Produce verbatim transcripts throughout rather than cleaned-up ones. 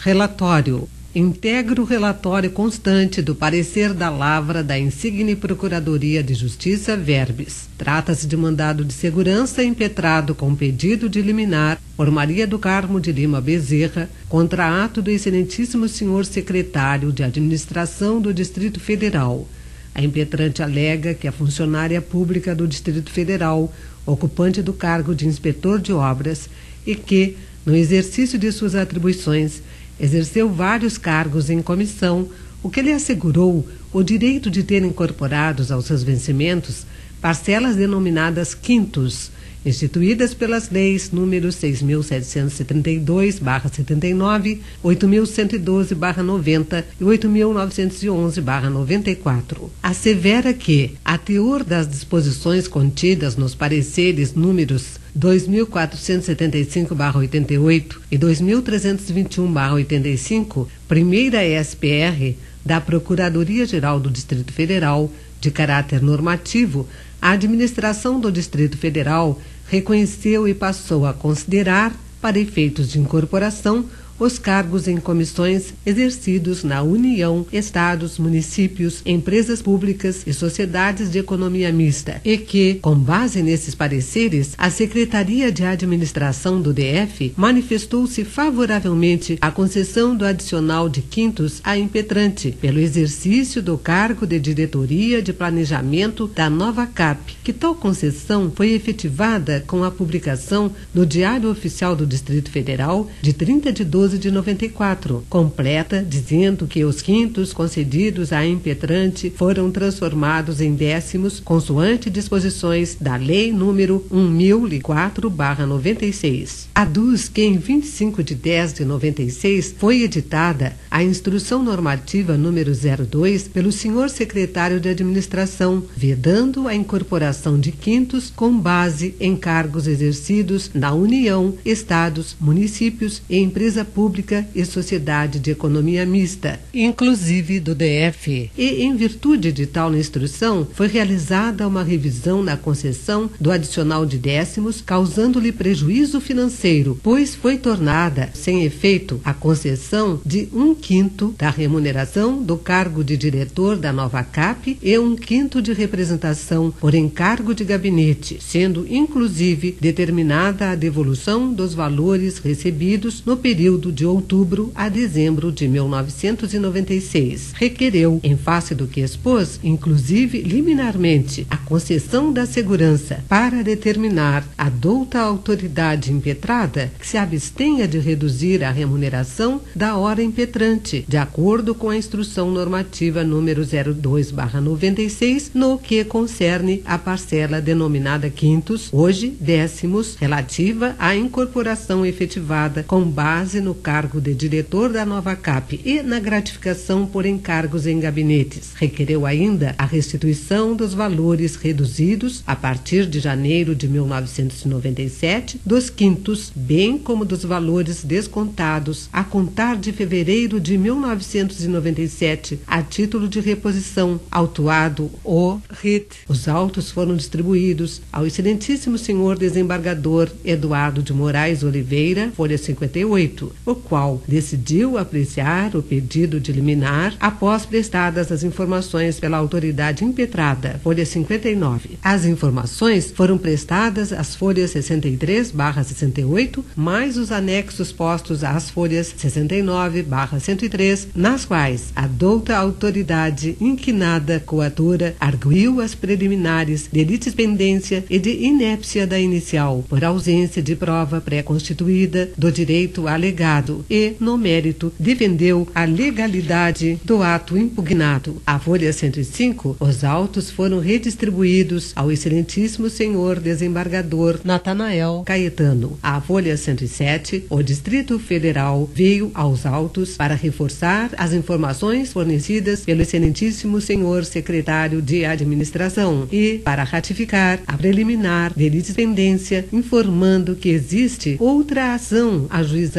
Relatório. Integra o relatório constante do parecer da Lavra da insigne Procuradoria de Justiça Verbes. Trata-se de mandado de segurança impetrado com pedido de liminar por Maria do Carmo de Lima Bezerra contra ato do excelentíssimo senhor secretário de Administração do Distrito Federal. A impetrante alega que a funcionária pública do Distrito Federal, ocupante do cargo de inspetor de obras, e que, no exercício de suas atribuições, exerceu vários cargos em comissão, o que lhe assegurou o direito de ter incorporados aos seus vencimentos parcelas denominadas quintos, instituídas pelas leis números seis mil setecentos e trinta e dois barra setenta e nove, oito mil cento e doze barra noventa e oito mil novecentos e onze barra noventa e quatro. Assevera que, a teor das disposições contidas nos pareceres números dois mil quatrocentos e setenta e cinco barra oitenta e oito e dois mil trezentos e vinte e um barra oitenta e cinco, primeira S P R da Procuradoria-Geral do Distrito Federal, de caráter normativo, a administração do Distrito Federal reconheceu e passou a considerar, para efeitos de incorporação, os cargos em comissões exercidos na União, Estados, municípios, empresas públicas e sociedades de economia mista, e que, com base nesses pareceres, a Secretaria de Administração do D F manifestou-se favoravelmente à concessão do adicional de quintos à impetrante, pelo exercício do cargo de diretoria de planejamento da nova C A P, que tal concessão foi efetivada com a publicação no Diário Oficial do Distrito Federal de trinta de doze de noventa e quatro, completa dizendo que os quintos concedidos à impetrante foram transformados em décimos consoante disposições da Lei número um mil e quatro barra noventa e seis. Aduz que em vinte e cinco de dez de noventa e seis foi editada a Instrução Normativa número zero dois pelo senhor secretário de Administração, vedando a incorporação de quintos com base em cargos exercidos na União, Estados, municípios e empresa pública e sociedade de economia mista, inclusive do D F. E, em virtude de tal instrução, foi realizada uma revisão na concessão do adicional de décimos, causando-lhe prejuízo financeiro, pois foi tornada sem efeito a concessão de um quinto da remuneração do cargo de diretor da nova C A P e um quinto de representação por encargo de gabinete, sendo inclusive determinada a devolução dos valores recebidos no período de outubro a dezembro de mil novecentos e noventa e seis. Requereu, em face do que expôs, inclusive liminarmente, a concessão da segurança para determinar a douta autoridade impetrada que se abstenha de reduzir a remuneração da hora impetrante, de acordo com a Instrução Normativa número zero dois barra noventa e seis, no que concerne a parcela denominada quintos, hoje décimos, relativa à incorporação efetivada com base no cargo de diretor da nova C A P e na gratificação por encargos em gabinetes. Requereu ainda a restituição dos valores reduzidos a partir de janeiro de mil novecentos e noventa e sete dos quintos, bem como dos valores descontados a contar de fevereiro de mil novecentos e noventa e sete a título de reposição, autuado o R I T. Os autos foram distribuídos ao excelentíssimo senhor desembargador Eduardo de Moraes Oliveira, folha cinquenta e oito, o qual decidiu apreciar o pedido de liminar após prestadas as informações pela autoridade impetrada, folha cinquenta e nove. As informações foram prestadas às folhas sessenta e três barra sessenta e oito, mais os anexos postos às folhas sessenta e nove barra cento e três, nas quais a douta autoridade inquinada coatora arguiu as preliminares de litispendência e de inépcia da inicial, por ausência de prova pré-constituída do direito alegado e, no mérito, defendeu a legalidade do ato impugnado. A folha cento e cinco, os autos foram redistribuídos ao excelentíssimo senhor desembargador Natanael Caetano. A folha cento e sete, o Distrito Federal veio aos autos para reforçar as informações fornecidas pelo excelentíssimo senhor secretário de Administração e para ratificar a preliminar de litispendência, informando que existe outra ação ajuizada pela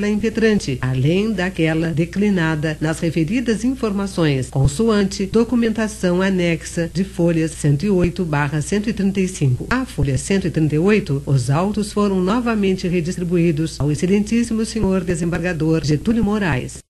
pela impetrante, além daquela declinada nas referidas informações, consoante documentação anexa de folhas cento e oito barra cento e trinta e cinco. A folha cento e trinta e oito, os autos foram novamente redistribuídos ao excelentíssimo senhor desembargador Getúlio Moraes.